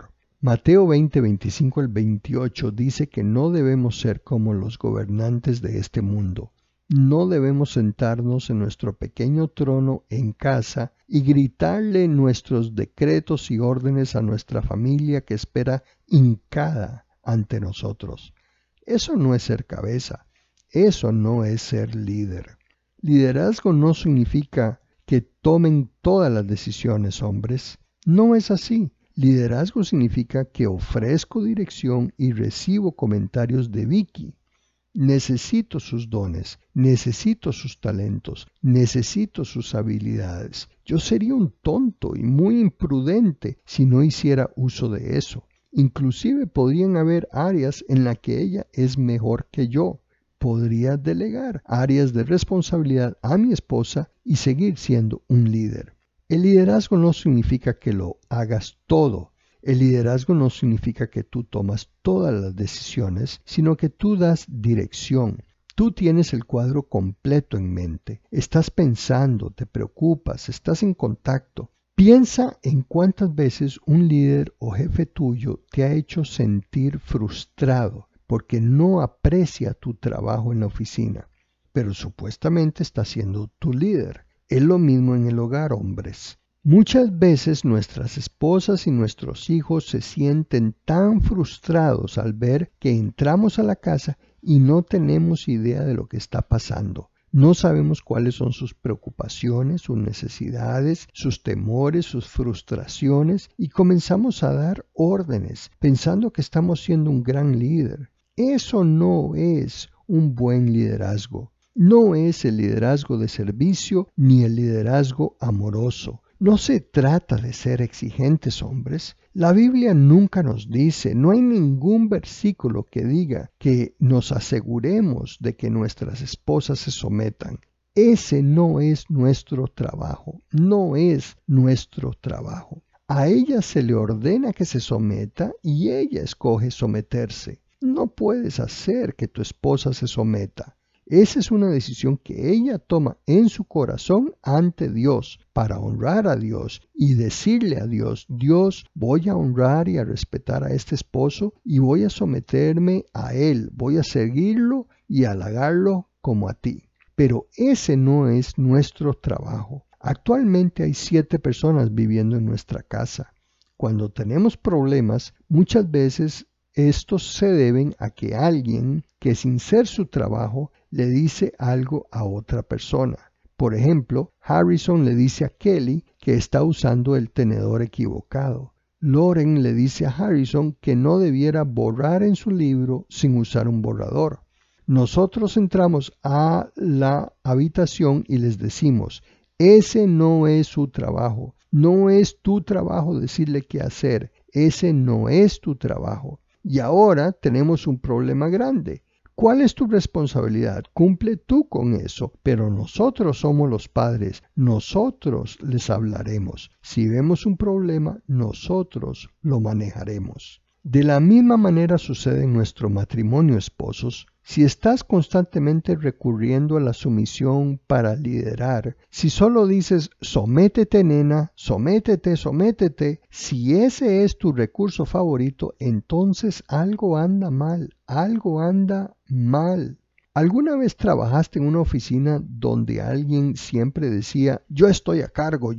Mateo 20, 25 al 28 dice que no debemos ser como los gobernantes de este mundo. No debemos sentarnos en nuestro pequeño trono en casa y gritarle nuestros decretos y órdenes a nuestra familia que espera hincada ante nosotros. Eso no es ser cabeza, eso no es ser líder. Liderazgo no significa que tomen todas las decisiones, hombres. No es así. Liderazgo significa que ofrezco dirección y recibo comentarios de Vicky. Necesito sus dones, necesito sus talentos, necesito sus habilidades. Yo sería un tonto y muy imprudente si no hiciera uso de eso. Inclusive podrían haber áreas en las que ella es mejor que yo. Podría delegar áreas de responsabilidad a mi esposa y seguir siendo un líder. El liderazgo no significa que lo hagas todo. El liderazgo no significa que tú tomas todas las decisiones, sino que tú das dirección. Tú tienes el cuadro completo en mente. Estás pensando, te preocupas, estás en contacto. Piensa en cuántas veces un líder o jefe tuyo te ha hecho sentir frustrado porque no aprecia tu trabajo en la oficina, pero supuestamente está siendo tu líder. Es lo mismo en el hogar, hombres. Muchas veces nuestras esposas y nuestros hijos se sienten tan frustrados al ver que entramos a la casa y no tenemos idea de lo que está pasando. No sabemos cuáles son sus preocupaciones, sus necesidades, sus temores, sus frustraciones y comenzamos a dar órdenes pensando que estamos siendo un gran líder. Eso no es un buen liderazgo. No es el liderazgo de servicio ni el liderazgo amoroso. No se trata de ser exigentes, hombres. La Biblia nunca nos dice, no hay ningún versículo que diga que nos aseguremos de que nuestras esposas se sometan. Ese no es nuestro trabajo, no es nuestro trabajo. A ella se le ordena que se someta y ella escoge someterse. No puedes hacer que tu esposa se someta. Esa es una decisión que ella toma en su corazón ante Dios para honrar a Dios y decirle a Dios, Dios, voy a honrar y a respetar a este esposo y voy a someterme a él, voy a seguirlo y halagarlo como a ti. Pero ese no es nuestro trabajo. Actualmente hay 7 personas viviendo en nuestra casa. Cuando tenemos problemas, muchas veces estos se deben a que alguien que sin ser su trabajo le dice algo a otra persona. Por ejemplo, Harrison le dice a Kelly que está usando el tenedor equivocado. Lauren le dice a Harrison que no debiera borrar en su libro sin usar un borrador. Nosotros entramos a la habitación y les decimos, ese no es su trabajo, no es tu trabajo decirle qué hacer, ese no es tu trabajo. Y ahora tenemos un problema grande. ¿Cuál es tu responsabilidad? Cumple tú con eso, pero nosotros somos los padres, nosotros les hablaremos. Si vemos un problema, nosotros lo manejaremos. De la misma manera sucede en nuestro matrimonio, esposos. Si estás constantemente recurriendo a la sumisión para liderar, si solo dices sométete nena, sométete, sométete, si ese es tu recurso favorito, entonces algo anda mal, algo anda mal. ¿Alguna vez trabajaste en una oficina donde alguien siempre decía, yo estoy a cargo,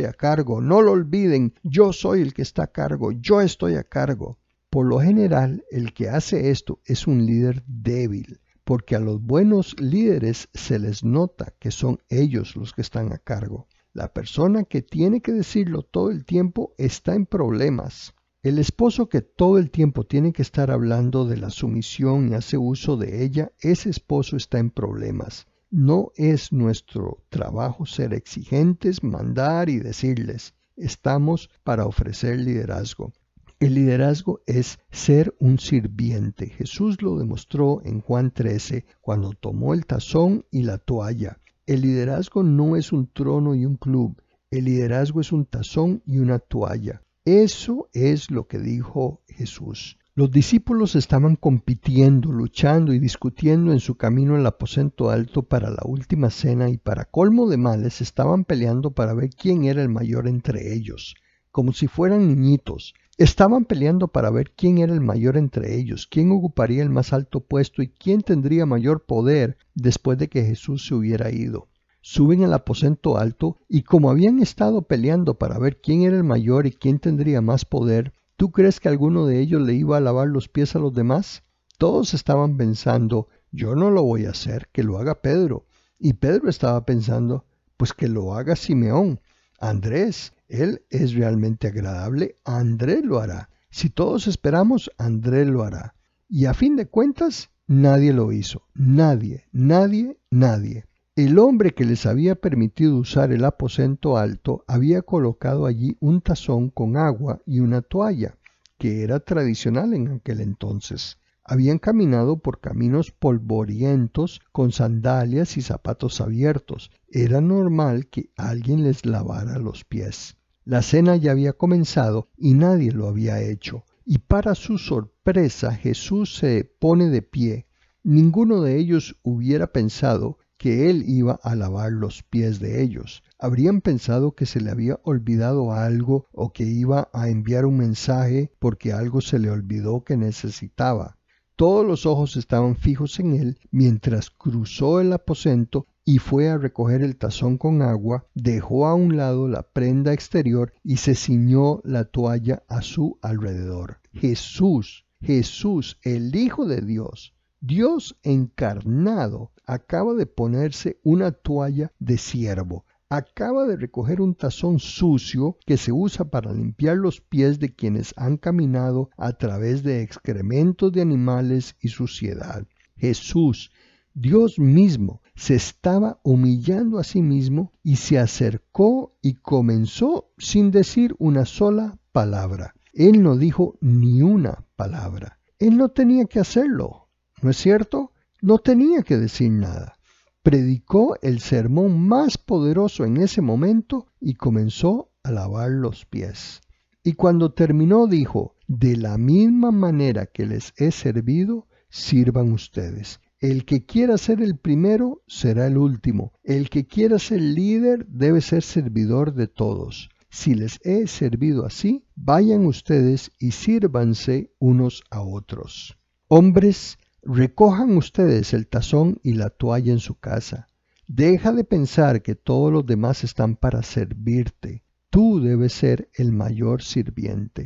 no lo olviden, yo soy el que está a cargo, yo estoy a cargo? Por lo general, el que hace esto es un líder débil, porque a los buenos líderes se les nota que son ellos los que están a cargo. La persona que tiene que decirlo todo el tiempo está en problemas. El esposo que todo el tiempo tiene que estar hablando de la sumisión y hace uso de ella, ese esposo está en problemas. No es nuestro trabajo ser exigentes, mandar y decirles. Estamos para ofrecer liderazgo. El liderazgo es ser un sirviente. Jesús lo demostró en Juan 13 cuando tomó el tazón y la toalla. El liderazgo no es un trono y un club. El liderazgo es un tazón y una toalla. Eso es lo que dijo Jesús. Los discípulos estaban compitiendo, luchando y discutiendo en su camino al aposento alto para la última cena y para colmo de males estaban peleando para ver quién era el mayor entre ellos. Como si fueran niñitos, Estaban peleando para ver quién era el mayor entre ellos, quién ocuparía el más alto puesto y quién tendría mayor poder después de que Jesús se hubiera ido. Suben al aposento alto y como habían estado peleando para ver quién era el mayor y quién tendría más poder, ¿tú crees que alguno de ellos le iba a lavar los pies a los demás? Todos estaban pensando, yo no lo voy a hacer, que lo haga Pedro. Y Pedro estaba pensando, pues que lo haga Simeón. Andrés, él es realmente agradable, Andrés lo hará. Si todos esperamos, Andrés lo hará. Y a fin de cuentas, nadie lo hizo. Nadie, nadie, nadie. El hombre que les había permitido usar el aposento alto había colocado allí un tazón con agua y una toalla, que era tradicional en aquel entonces. Habían caminado por caminos polvorientos con sandalias y zapatos abiertos. Era normal que alguien les lavara los pies. La cena ya había comenzado y nadie lo había hecho. Y para su sorpresa Jesús se pone de pie. Ninguno de ellos hubiera pensado que él iba a lavar los pies de ellos. Habrían pensado que se le había olvidado algo o que iba a enviar un mensaje porque algo se le olvidó que necesitaba. Todos los ojos estaban fijos en él mientras cruzó el aposento y fue a recoger el tazón con agua, dejó a un lado la prenda exterior y se ciñó la toalla a su alrededor. Jesús, Jesús, el Hijo de Dios, Dios encarnado, acaba de ponerse una toalla de siervo. Acaba de recoger un tazón sucio que se usa para limpiar los pies de quienes han caminado a través de excrementos de animales y suciedad. Jesús, Dios mismo, se estaba humillando a sí mismo y se acercó y comenzó sin decir una sola palabra. Él no dijo ni una palabra. Él no tenía que hacerlo, ¿no es cierto? No tenía que decir nada. Predicó el sermón más poderoso en ese momento y comenzó a lavar los pies. Y cuando terminó dijo, de la misma manera que les he servido, sirvan ustedes. El que quiera ser el primero será el último. El que quiera ser líder debe ser servidor de todos. Si les he servido así, vayan ustedes y sírvanse unos a otros. Hombres, recojan ustedes el tazón y la toalla en su casa. Deja de pensar que todos los demás están para servirte. Tú debes ser el mayor sirviente.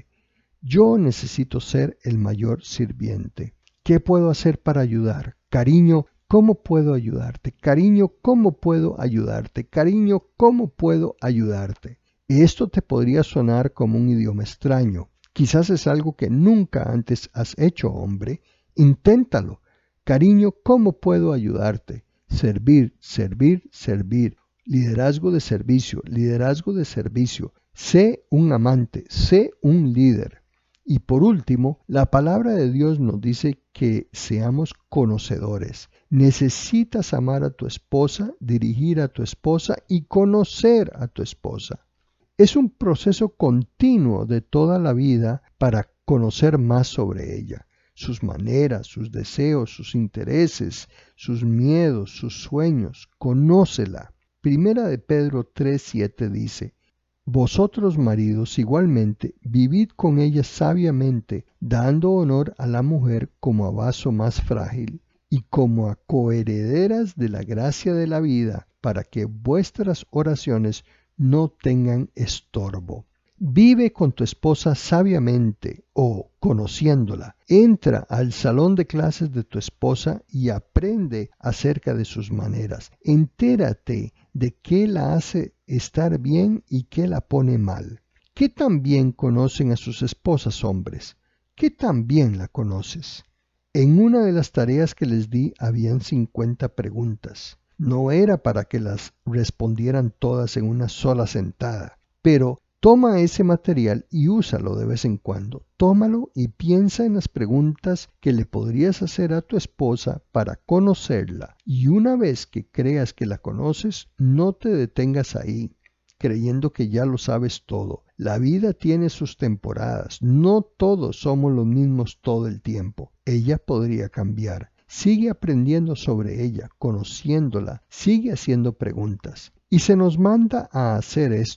Yo necesito ser el mayor sirviente. ¿Qué puedo hacer para ayudar? Cariño, ¿cómo puedo ayudarte? Cariño, ¿cómo puedo ayudarte? Cariño, ¿cómo puedo ayudarte? Esto te podría sonar como un idioma extraño. Quizás es algo que nunca antes has hecho, hombre. Inténtalo. Cariño, ¿cómo puedo ayudarte? Servir, servir, servir. Liderazgo de servicio, liderazgo de servicio. Sé un amante, sé un líder. Y por último, la palabra de Dios nos dice que seamos conocedores. Necesitas amar a tu esposa, dirigir a tu esposa y conocer a tu esposa. Es un proceso continuo de toda la vida para conocer más sobre ella, sus maneras, sus deseos, sus intereses, sus miedos, sus sueños. Conócela. Primera de Pedro 3:7 dice, vosotros maridos igualmente vivid con ella sabiamente, dando honor a la mujer como a vaso más frágil y como a coherederas de la gracia de la vida, para que vuestras oraciones no tengan estorbo. Vive con tu esposa sabiamente o conociéndola. Entra al salón de clases de tu esposa y aprende acerca de sus maneras. Entérate de qué la hace estar bien y qué la pone mal. ¿Qué tan bien conocen a sus esposas, hombres? ¿Qué tan bien la conoces? En una de las tareas que les di habían 50 preguntas. No era para que las respondieran todas en una sola sentada, pero toma ese material y úsalo de vez en cuando. Tómalo y piensa en las preguntas que le podrías hacer a tu esposa para conocerla. Y una vez que creas que la conoces, no te detengas ahí, creyendo que ya lo sabes todo. La vida tiene sus temporadas. No todos somos los mismos todo el tiempo. Ella podría cambiar. Sigue aprendiendo sobre ella, conociéndola. Sigue haciendo preguntas. Y se nos manda a hacer esto.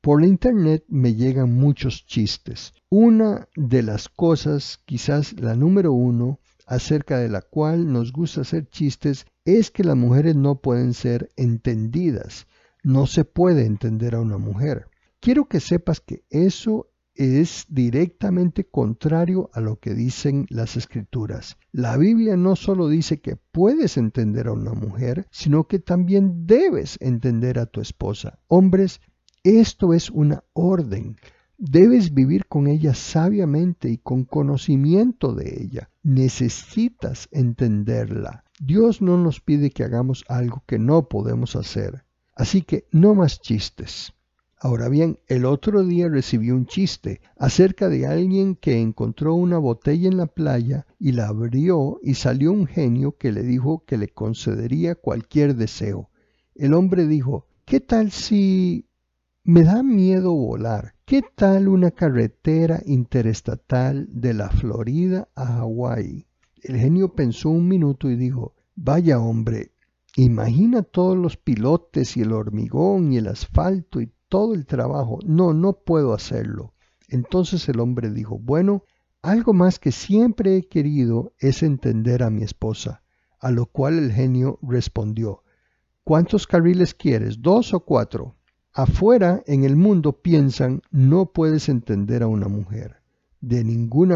Por la internet me llegan muchos chistes. Una de las cosas, quizás la número uno, acerca de la cual nos gusta hacer chistes, es que las mujeres no pueden ser entendidas. No se puede entender a una mujer. Quiero que sepas que eso es directamente contrario a lo que dicen las escrituras. La Biblia no solo dice que puedes entender a una mujer, sino que también debes entender a tu esposa. Hombres, esto es una orden. Debes vivir con ella sabiamente y con conocimiento de ella. Necesitas entenderla. Dios no nos pide que hagamos algo que no podemos hacer. Así que no más chistes. Ahora bien, el otro día recibí un chiste acerca de alguien que encontró una botella en la playa y la abrió y salió un genio que le dijo que le concedería cualquier deseo. El hombre dijo, ¿qué tal si me da miedo volar? ¿Qué tal una carretera interestatal de la Florida a Hawái? El genio pensó un minuto y dijo, vaya hombre, imagina todos los pilotes y el hormigón y el asfalto y todo el trabajo. No puedo hacerlo. Entonces el hombre dijo, bueno, algo más que siempre he querido es entender a mi esposa. A lo cual el genio respondió, ¿cuántos carriles quieres? ¿2 o 4? Afuera, en el mundo, piensan, no puedes entender a una mujer. De ninguna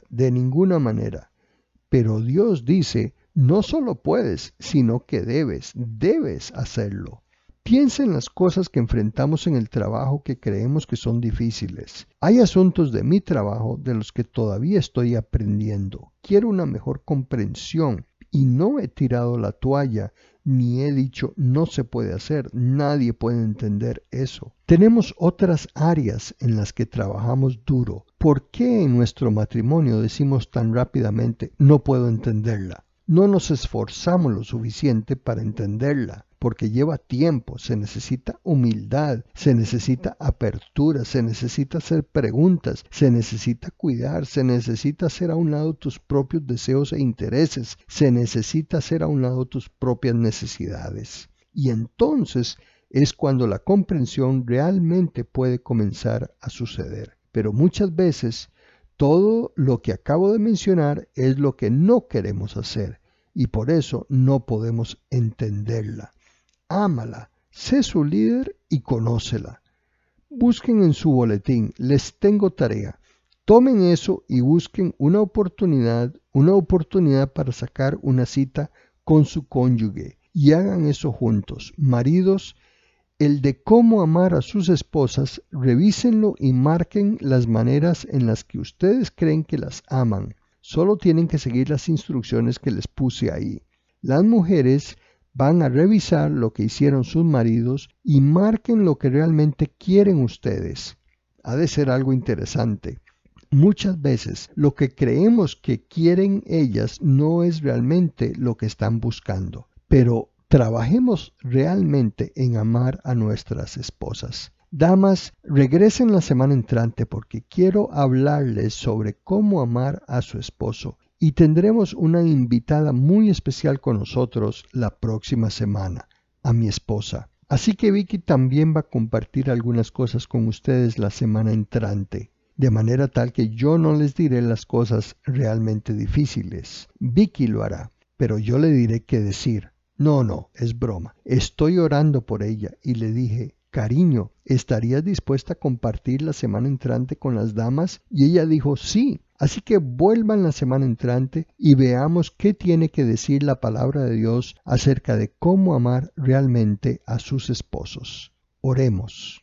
manera. Pero Dios dice, no solo puedes, sino que debes hacerlo. Piensa en las cosas que enfrentamos en el trabajo que creemos que son difíciles. Hay asuntos de mi trabajo de los que todavía estoy aprendiendo. Quiero una mejor comprensión y no he tirado la toalla ni he dicho no se puede hacer. Nadie puede entender eso. Tenemos otras áreas en las que trabajamos duro. ¿Por qué en nuestro matrimonio decimos tan rápidamente no puedo entenderla? No nos esforzamos lo suficiente para entenderla, porque lleva tiempo, se necesita humildad, se necesita apertura, se necesita hacer preguntas, se necesita cuidar, se necesita hacer a un lado tus propios deseos e intereses, se necesita hacer a un lado tus propias necesidades. Y entonces es cuando la comprensión realmente puede comenzar a suceder. Pero muchas veces todo lo que acabo de mencionar es lo que no queremos hacer y por eso no podemos entenderla. Ámala, sé su líder y conócela. Busquen en su boletín, les tengo tarea. Tomen eso y busquen una oportunidad para sacar una cita con su cónyuge y hagan eso juntos. Maridos, el de cómo amar a sus esposas, revísenlo y marquen las maneras en las que ustedes creen que las aman. Solo tienen que seguir las instrucciones que les puse ahí. Las mujeres van a revisar lo que hicieron sus maridos y marquen lo que realmente quieren ustedes. Ha de ser algo interesante. Muchas veces lo que creemos que quieren ellas no es realmente lo que están buscando, pero trabajemos realmente en amar a nuestras esposas. Damas, regresen la semana entrante porque quiero hablarles sobre cómo amar a su esposo y tendremos una invitada muy especial con nosotros la próxima semana, a mi esposa. Así que Vicky también va a compartir algunas cosas con ustedes la semana entrante, de manera tal que yo no les diré las cosas realmente difíciles. Vicky lo hará, pero yo le diré qué decir. No, es broma. Estoy orando por ella y le dije, cariño, ¿estarías dispuesta a compartir la semana entrante con las damas? Y ella dijo, sí. Así que vuelvan la semana entrante y veamos qué tiene que decir la palabra de Dios acerca de cómo amar realmente a sus esposos. Oremos.